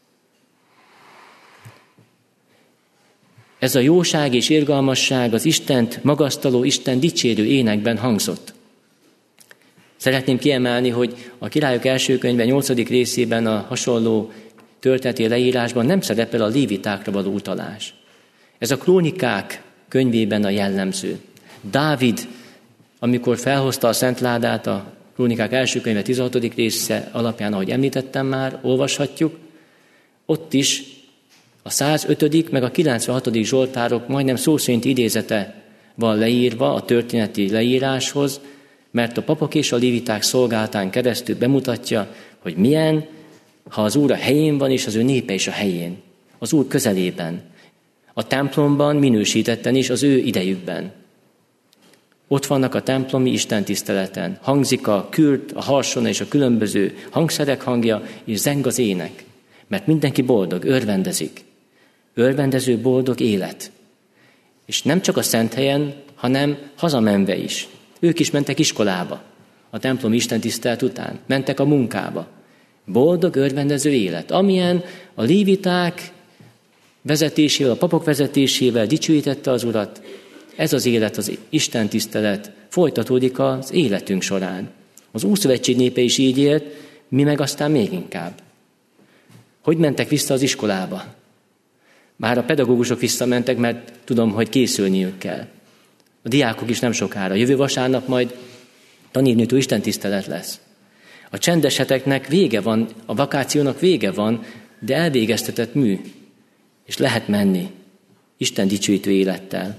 Ez a jóság és irgalmasság az Istent magasztaló, Isten dicsérő énekben hangzott. Szeretném kiemelni, hogy a Királyok első könyve nyolcadik részében a hasonló történeti leírásban nem szerepel a lévitákra való utalás. Ez a Krónikák könyvében a jellemző. Dávid, amikor felhozta a Szent Ládát, a Krónikák első könyve tizenhatodik része alapján, ahogy említettem már, olvashatjuk, ott is a százötödik meg a kilencvenhatodik zsoltárok majdnem szó szerint idézete van leírva a történeti leíráshoz, mert a papok és a léviták szolgálatán keresztül bemutatja, hogy milyen, ha az Úr a helyén van, és az ő népe is a helyén, az Úr közelében, a templomban minősítetten is az ő idejükben. Ott vannak a templomi istentiszteleten, hangzik a kürt, a harsona és a különböző hangszerek hangja, és zeng az ének, mert mindenki boldog, örvendezik. Örvendező, boldog élet. És nem csak a szent helyen, hanem hazamenve is. Ők is mentek iskolába, a templomi istentisztelet után, mentek a munkába. Boldog, örvendező élet, amilyen a léviták vezetésével, a papok vezetésével dicsőítette az Urat. Ez az élet, az istentisztelet folytatódik az életünk során. Az Ószövetség népe is így élt, mi meg aztán még inkább. Hogy mentek vissza az iskolába? Már a pedagógusok visszamentek, mert tudom, hogy készülniük kell. A diákok is nem sokára. Jövő vasárnap majd tanírnyújtó istentisztelet lesz. A csendes heteknek vége van, a vakációnak vége van, de elvégeztetett mű. És lehet menni Isten dicsőítő élettel.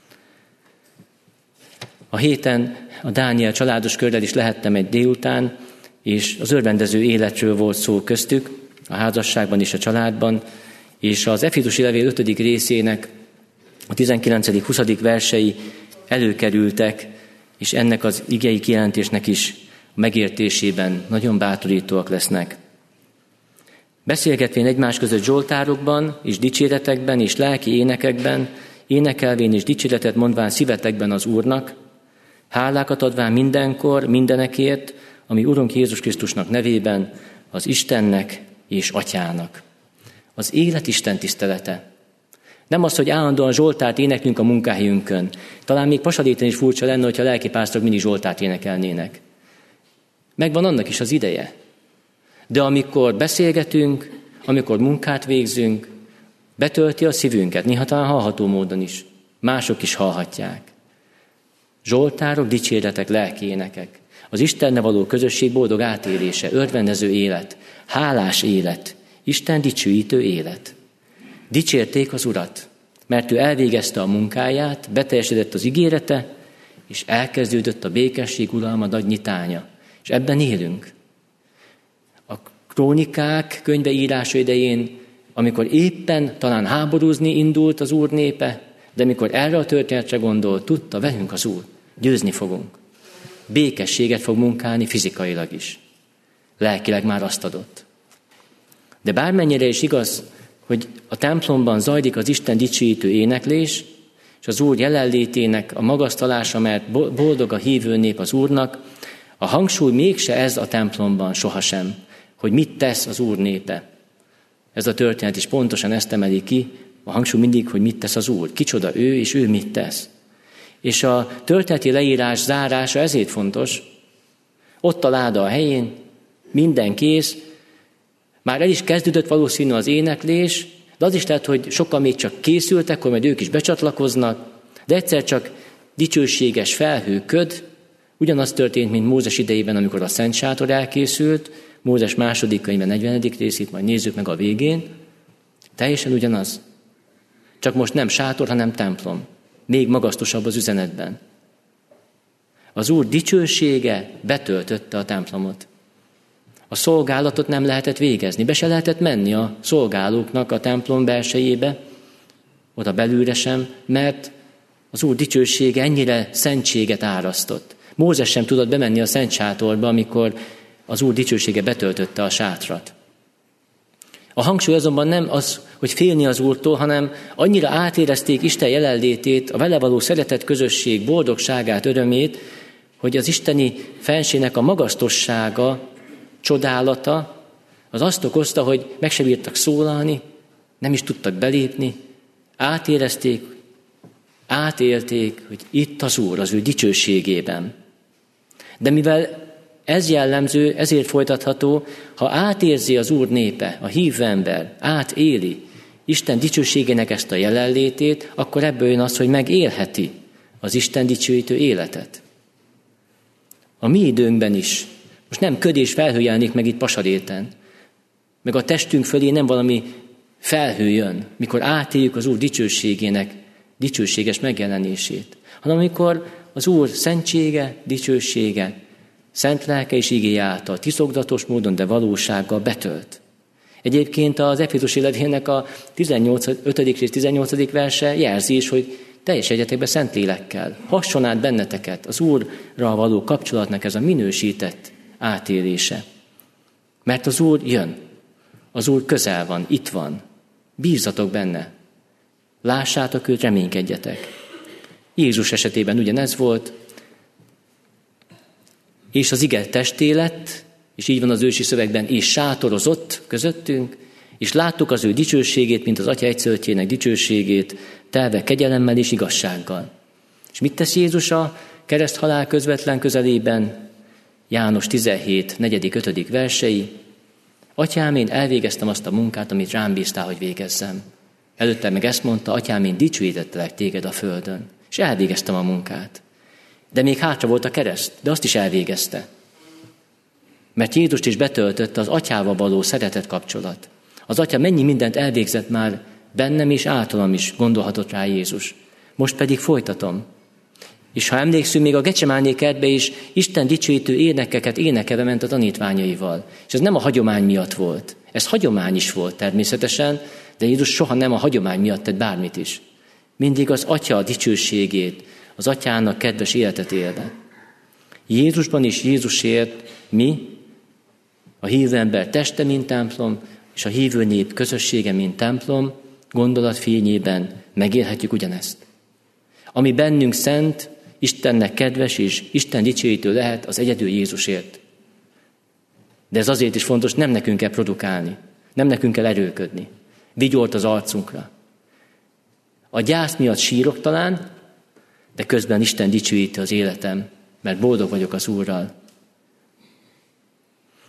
A héten a Dániel családos körrel is lehettem egy délután, és az örvendező életről volt szó köztük, a házasságban és a családban, és az Efézusi levél ötödik részének a tizenkilencedik-huszadik versei előkerültek, és ennek az igei kijelentésnek is a megértésében nagyon bátorítóak lesznek. Beszélgetvén egymás között zsoltárokban, és dicséretekben, és lelki énekekben, énekelvén és dicséretet mondván szívetekben az Úrnak, hálákat adván mindenkor, mindenekért, ami Urunk Jézus Krisztusnak nevében, az Istennek és Atyának. Az élet Isten tisztelete. Nem az, hogy állandóan zsoltárt éneklünk a munkahelyünkön. Talán még Passaléten is furcsa lenne, hogyha a lelkipásztorok mindig zsoltárt énekelnének. Megvan annak is az ideje. De amikor beszélgetünk, amikor munkát végzünk, betölti a szívünket, néha talán hallható módon is. Mások is hallhatják. Zsoltárok, dicséretek, lelki énekek. Az Istennel való közösség boldog átélése, örvendező élet, hálás élet, Isten dicsőítő élet. Dicsérték az Urat, mert ő elvégezte a munkáját, beteljesedett az ígérete, és elkezdődött a békesség uralma nagy nyitánya. És ebben élünk. A krónikák könyve írása idején, amikor éppen talán háborúzni indult az Úr népe, de amikor erre a történetre gondolt, tudta, velünk az Úr, győzni fogunk. Békességet fog munkálni fizikailag is. Lelkileg már azt adott. De bármennyire is igaz, hogy a templomban zajlik az Isten dicsőítő éneklés, és az Úr jelenlétének a magasztalása, mert boldog a hívő nép az Úrnak, a hangsúly mégse ez a templomban sohasem, hogy mit tesz az Úr népe. Ez a történet is pontosan ezt emeli ki, a hangsúly mindig, hogy mit tesz az Úr. Kicsoda ő, és ő mit tesz. És a történeti leírás zárása ezért fontos. Ott a láda a helyén, minden kész, már el is kezdődött valószínű az éneklés, de az is lehet, hogy sokan még csak készültek, hogy majd ők is becsatlakoznak, de egyszer csak dicsőséges felhő, köd, ugyanaz történt, mint Mózes idejében, amikor a Szent Sátor elkészült, Mózes második könyve negyvenedik részét, majd nézzük meg a végén. Teljesen ugyanaz. Csak most nem sátor, hanem templom. Még magasztosabb az üzenetben. Az Úr dicsősége betöltötte a templomot. A szolgálatot nem lehetett végezni, be se lehetett menni a szolgálóknak a templom belsejébe, oda belülre sem, mert az Úr dicsősége ennyire szentséget árasztott. Mózes sem tudott bemenni a Szent Sátorba, amikor az Úr dicsősége betöltötte a sátrat. A hangsúly azonban nem az, hogy félni az Úrtól, hanem annyira átérezték Isten jelenlétét, a vele való szeretett közösség boldogságát, örömét, hogy az isteni fenségnek a magasztossága, csodálata, az azt okozta, hogy meg se bírtak szólalni, nem is tudtak belépni, átérezték, átélték, hogy itt az Úr, az ő dicsőségében. De mivel ez jellemző, ezért folytatható, ha átérzi az Úr népe, a hívő ember, átéli Isten dicsőségének ezt a jelenlétét, akkor ebből jön az, hogy megélheti az Isten dicsőítő életet. A mi időnkben is, most nem köd és felhő jelenik meg itt Pasaréten, meg a testünk fölé nem valami felhő jön, mikor átéljük az Úr dicsőségének dicsőséges megjelenését, hanem amikor az Úr szentsége, dicsősége, szent lelke és igéje által titokzatos módon, de valósággal betölt. Egyébként az Efézusi levélének a ötödik és tizennyolcadik verse jelzi is, hogy teljes egyetekben szent lélekkel hasson át benneteket az Úrral való kapcsolatnak ez a minősített átélése. Mert az Úr jön, az Úr közel van, itt van, bízzatok benne, lássátok őt, reménykedjetek. Jézus esetében ugyanez volt, és az ige testé lett, és így van az ősi szövegben, és sátorozott közöttünk, és láttuk az ő dicsőségét, mint az Atya egyszülöttjének dicsőségét, telve kegyelemmel és igazsággal. És mit tesz Jézus a kereszthalál közvetlen közelében? János tizenhét, negyedik, ötödik versei. Atyám, én elvégeztem azt a munkát, amit rám bíztál, hogy végezzem. Előtte meg ezt mondta, atyám, én dicsőítettelek téged a földön. És elvégeztem a munkát. De még hátra volt a kereszt, de azt is elvégezte. Mert Jézust is betöltötte az atyával való szeretet kapcsolat. Az atya mennyi mindent elvégzett már bennem és általam is, gondolhatott rá Jézus. Most pedig folytatom. És ha emlékszünk, még a Gecsemáné kertbe is Isten dicsőítő énekeket énekelve ment a tanítványaival. És ez nem a hagyomány miatt volt. Ez hagyomány is volt természetesen, de Jézus soha nem a hagyomány miatt tett bármit is. Mindig az atya dicsőségét, az atyának kedves életet élve. Jézusban és Jézusért mi, a hívő ember teste, mint templom, és a hívő nép közössége, mint templom, gondolat fényében megélhetjük ugyanezt. Ami bennünk szent, Istennek kedves és Isten dicsőítő lehet, az egyedül Jézusért. De ez azért is fontos, nem nekünk kell produkálni, nem nekünk kell erőködni. Vigyolt az arcunkra. A gyász miatt sírok talán, de közben Isten dicsőíti az életem, mert boldog vagyok az Úrral.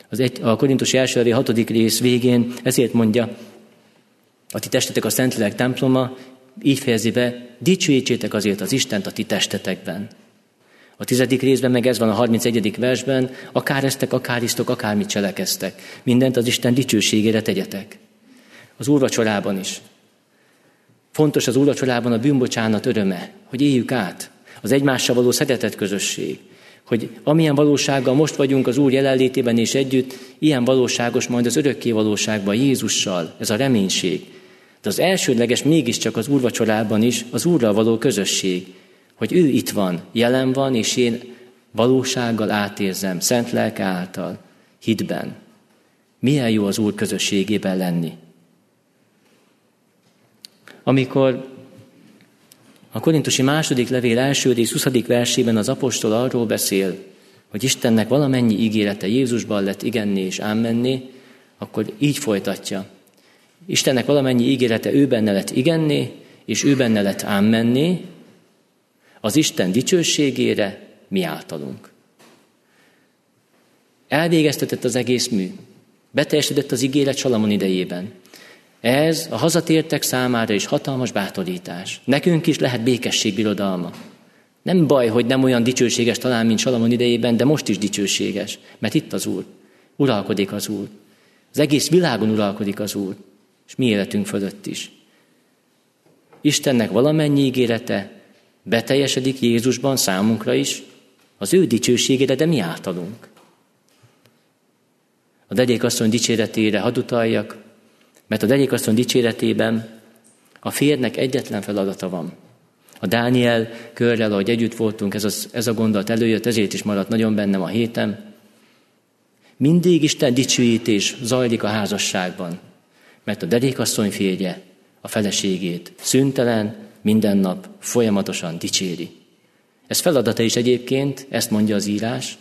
Az egy, a Korintusi első levél hatodik rész végén ezért mondja, a ti testetek a Szentlélek temploma, így fejezi be, dicsőítsétek azért az Istent a ti testetekben. A tizedik részben meg ez van a harmincegyedik versben, akár eztek, akár isztok, akármit cselekeztek. Mindent az Isten dicsőségére tegyetek. Az úrvacsorában is. Fontos az úrvacsorában a bűnbocsánat öröme, hogy éljük át. Az egymással való szeretet közösség. Hogy amilyen valósággal most vagyunk az Úr jelenlétében és együtt, ilyen valóságos majd az örökké valóságban Jézussal, ez a reménység. De az elsődleges mégiscsak az úrvacsorában is az Úrral való közösség, hogy ő itt van, jelen van, és én valósággal átérzem, szent lelke által, hitben. Milyen jó az Úr közösségében lenni. Amikor a Korintusi második levél első rész huszadik versében az apostol arról beszél, hogy Istennek valamennyi ígérete Jézusban lett igenné és ámmenné, akkor így folytatja. Istennek valamennyi ígérete ő benne lett igenné, és ő benne lett ámmenné, az Isten dicsőségére mi általunk. Elvégeztetett az egész mű. Beteljesedett az ígéret Salamon idejében. Ez a hazatértek számára is hatalmas bátorítás. Nekünk is lehet békesség birodalma. Nem baj, hogy nem olyan dicsőséges talán, mint Salamon idejében, de most is dicsőséges, mert itt az Úr. Uralkodik az Úr. Az egész világon uralkodik az Úr, és mi életünk fölött is. Istennek valamennyi ígérete beteljesedik Jézusban számunkra is, az ő dicsőségére, de mi általunk. A derékasszony dicséretére hadd utaljak, mert a derékasszony dicséretében a férjnek egyetlen feladata van. A Dániel körrel, ahogy együtt voltunk, ez, az, ez a gondolat előjött, ezért is maradt nagyon bennem a héten. Mindig Isten dicsőítés zajlik a házasságban, mert a derékasszony férje a feleségét szüntelen, minden nap folyamatosan dicséri. Ez feladata is egyébként, ezt mondja az írás,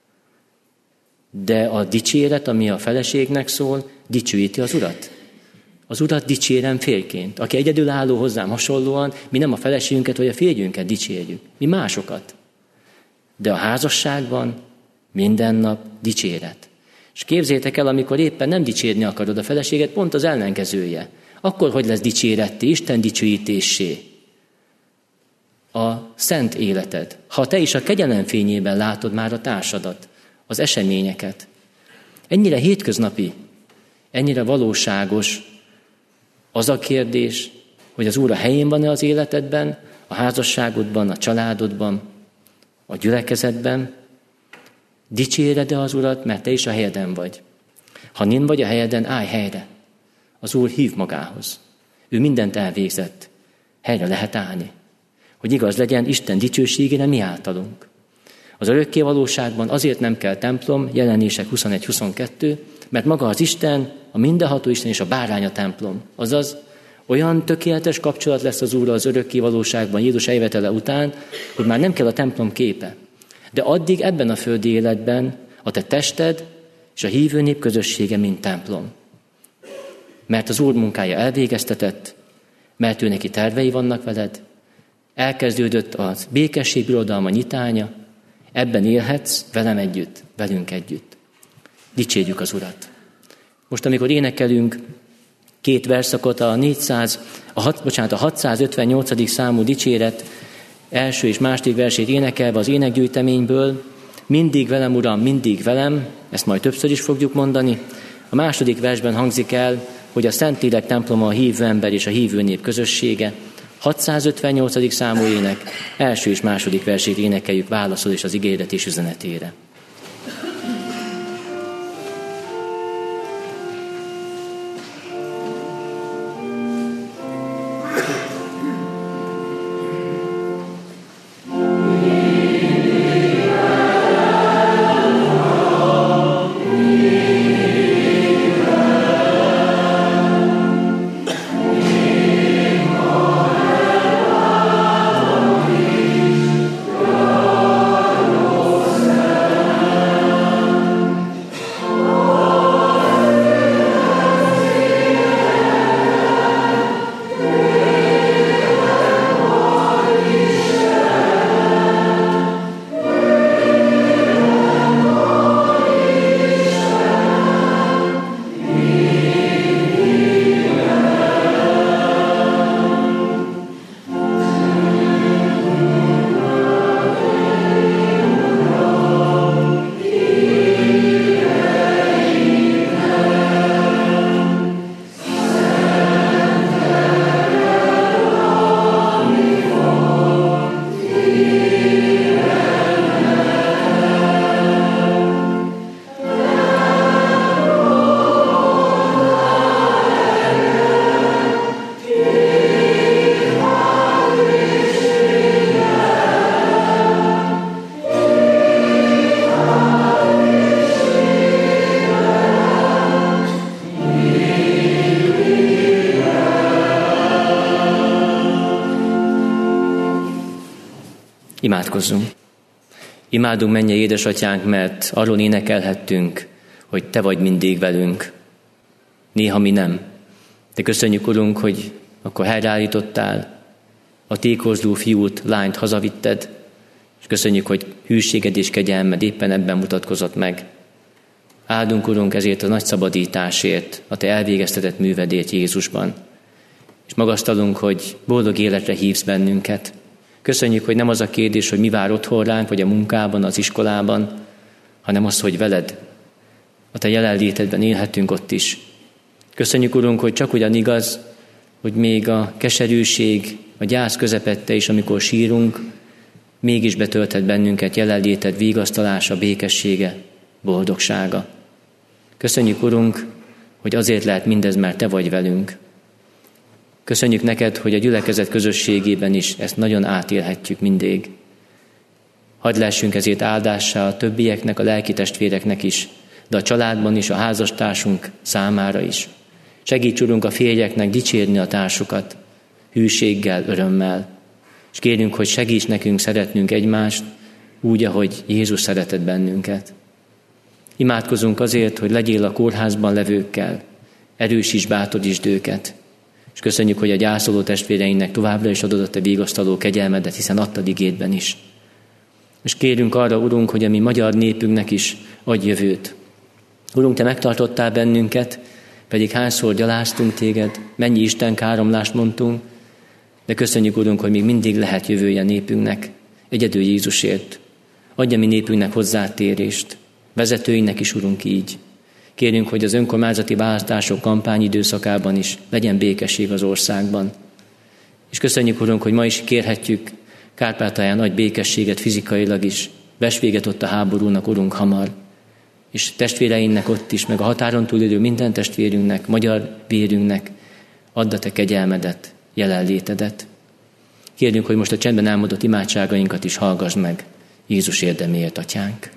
de a dicséret, ami a feleségnek szól, dicsőíti az Urat. Az Urat dicsérem férjként. Aki egyedülálló hozzám hasonlóan, mi nem a feleségünket vagy a férjünket dicsérjük, mi másokat. De a házasságban minden nap dicséret. És képzétek el, amikor éppen nem dicsérni akarod a feleséget, pont az ellenkezője. Akkor hogy lesz dicséretté, Isten dicsőítésé a szent életed. Ha te is a kegyelem fényében látod már a társadat, az eseményeket. Ennyire hétköznapi, ennyire valóságos az a kérdés, hogy az Úr a helyén van-e az életedben, a házasságodban, a családodban, a gyülekezetben. Dicséred-e az Urat, mert te is a helyeden vagy. Ha nem vagy a helyeden, állj helyre. Az Úr hív magához. Ő mindent elvégzett. Helyre lehet állni. Hogy igaz legyen, Isten dicsőségére mi általunk. Az örökké valóságban azért nem kell templom, Jelenések huszonegy huszonkettő, mert maga az Isten, a mindenható Isten és a bárány a templom. Azaz, olyan tökéletes kapcsolat lesz az Úrral az örökké valóságban Jézus eljövetele után, hogy már nem kell a templom képe. De addig ebben a földi életben a te tested és a hívő nép közössége, mint templom. Mert az Úr munkája elvégeztetett, mert ő neki tervei vannak veled, elkezdődött az békesség birodalma nyitánya, ebben élhetsz velem együtt, velünk együtt. Dicsérjük az Urat. Most, amikor énekelünk két verszakot, a négyszáz, a hat, bocsánat, a hatszázötvennyolcadik számú dicséret első és második versét énekelve az énekgyűjteményből, mindig velem, Uram, mindig velem, ezt majd többször is fogjuk mondani. A második versben hangzik el, hogy a Szentlélek temploma a hívő ember és a hívő nép közössége. hatszázötvennyolcadik számú ének, első és második versét énekeljük, válaszol és az ígéretés üzenetére. Amen. Imádkozzunk! Imádunk, mennyei édesatyánk, mert arról énekelhettünk, hogy te vagy mindig velünk. Néha mi nem. De köszönjük, Urunk, hogy akkor helyreállítottál, a tékozló fiút, lányt hazavitted, és köszönjük, hogy hűséged és kegyelmed éppen ebben mutatkozott meg. Áldunk, Urunk, ezért a nagy szabadításért, a te elvégeztetett művedért Jézusban. És magasztalunk, hogy boldog életre hívsz bennünket. Köszönjük, hogy nem az a kérdés, hogy mi vár otthon ránk, vagy a munkában, az iskolában, hanem az, hogy veled, a te jelenlétedben élhetünk ott is. Köszönjük, Urunk, hogy csak ugyan igaz, hogy még a keserűség, a gyász közepette is, amikor sírunk, mégis betölthet bennünket jelenléted vigasztalása, békessége, boldogsága. Köszönjük, Urunk, hogy azért lehet mindez, mert te vagy velünk. Köszönjük neked, hogy a gyülekezet közösségében is ezt nagyon átélhetjük mindig. Hadd lessünk ezért áldássá a többieknek, a lelki testvéreknek is, de a családban is, a házastársunk számára is. Segíts, Urunk, a férjeknek dicsérni a társukat, hűséggel, örömmel. És kérünk, hogy segíts nekünk szeretnünk egymást, úgy, ahogy Jézus szeretett bennünket. Imádkozunk azért, hogy legyél a kórházban levőkkel, erősíts, bátorítsd őket. És köszönjük, hogy a gyászoló testvéreinknek továbbra is adod a te vigasztaló kegyelmedet, hiszen adtad igédben is. És kérünk arra, Urunk, hogy a mi magyar népünknek is adj jövőt. Urunk, te megtartottál bennünket, pedig hányszor gyaláztunk téged, mennyi Isten káromlást mondtunk, de köszönjük, Urunk, hogy még mindig lehet jövője népünknek, egyedül Jézusért. Adja mi népünknek hozzátérést, vezetőinek is, Urunk, így. Kérjünk, hogy az önkormányzati választások kampányidőszakában is legyen békesség az országban. És köszönjük, Urunk, hogy ma is kérhetjük Kárpátalján nagy békességet fizikailag is. Vess véget ott a háborúnak, Urunk, hamar. És testvéreinknek ott is, meg a határon túlélő minden testvérünknek, magyar vérünknek add a te kegyelmedet, jelenlétedet. Kérjünk, hogy most a csendben elmondott imádságainkat is hallgass meg Jézus érdeméért, Atyánk.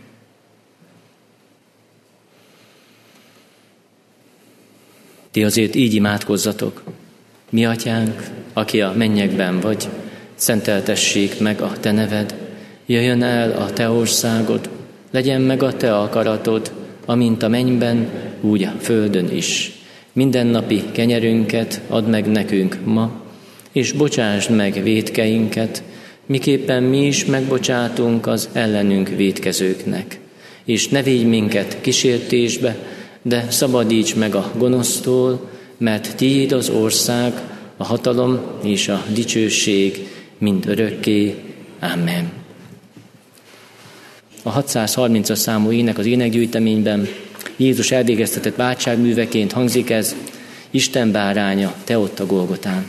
Ti azért így imádkozzatok. Mi, Atyánk, aki a mennyekben vagy, szenteltessék meg a te neved, jöjjön el a te országod, legyen meg a te akaratod, amint a mennyben, úgy a földön is. Mindennapi kenyerünket add meg nekünk ma, és bocsásd meg vétkeinket, miképpen mi is megbocsátunk az ellenünk vétkezőknek. És ne védj minket kísértésbe, de szabadíts meg a gonosztól, mert tiéd az ország, a hatalom és a dicsőség mind örökké. Amen. A hatszázharmincas számú ének az énekgyűjteményben Jézus elvégeztetett váltságműveként hangzik ez: Isten báránya, te ott a Golgotán.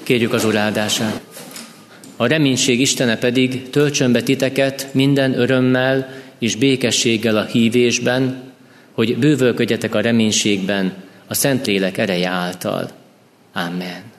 Kérjük az Úr áldását. A reménység Istene pedig töltsön be titeket minden örömmel és békességgel a hívésben, hogy bővölködjetek a reménységben a Szentlélek ereje által. Amen.